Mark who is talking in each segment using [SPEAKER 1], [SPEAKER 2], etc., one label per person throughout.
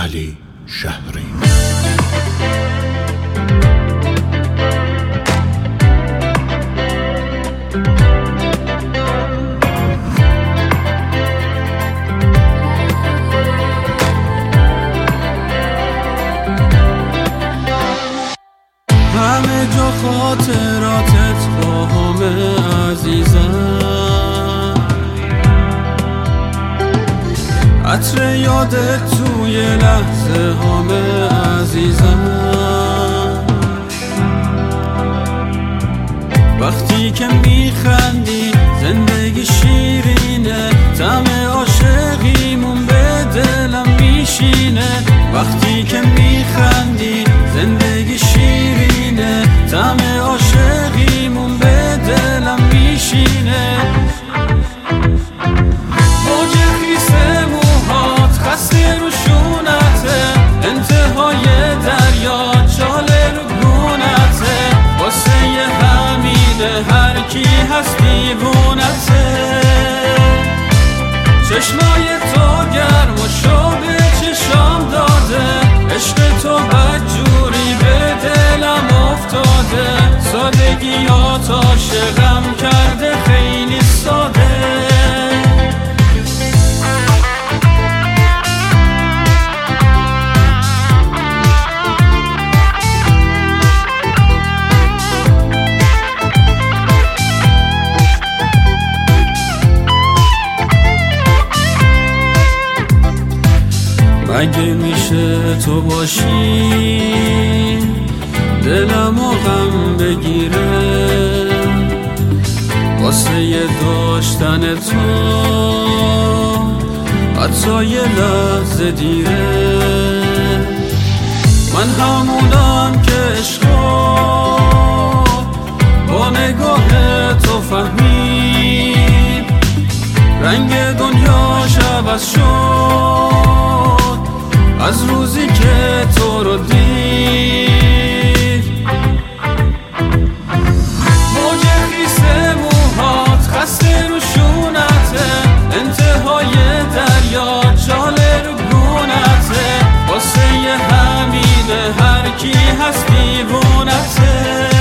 [SPEAKER 1] علی شهری.
[SPEAKER 2] همه جا خاطراتت با همه عزیزم، عطر یادت توی لحظه همه عزیزم. وقتی که میخندی زندگی شیرینه، طعم عاشقیمون به دلم میشینه. وقتی که میخندی زندگی شیرینه، طعم عاشقیمون به دلم میشینه. موج خیس موهات خسته رو شونته، انتهای دریا چاله رو گونته. واسه همینه هر کی هست دیوونته. چشمای تو گرم و شو به چشام داده، عشق تو بدجوری به دلم افتاده. سادگیات عاشقم کرده خیلی ساده. اگه میشه تو باشی دلم و غم بگیره، واسه داشتن تو حتی یه لحظه دیره. من همونم که عشقو با نگاه تو فهمید، رنگ دنیاش عوض شد از روزی که تو رو دید. موج خیس موهات خسته رو شونته، انتهای دریا چاله رو گونته. واسه همینه هر کی هست دیوونته.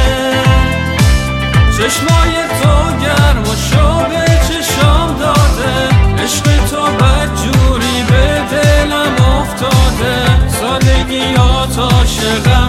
[SPEAKER 2] چشمای تو گرم و شو به چشام داده، عشق تو بدجوری به دلم افتاده. سادگیات عاشقم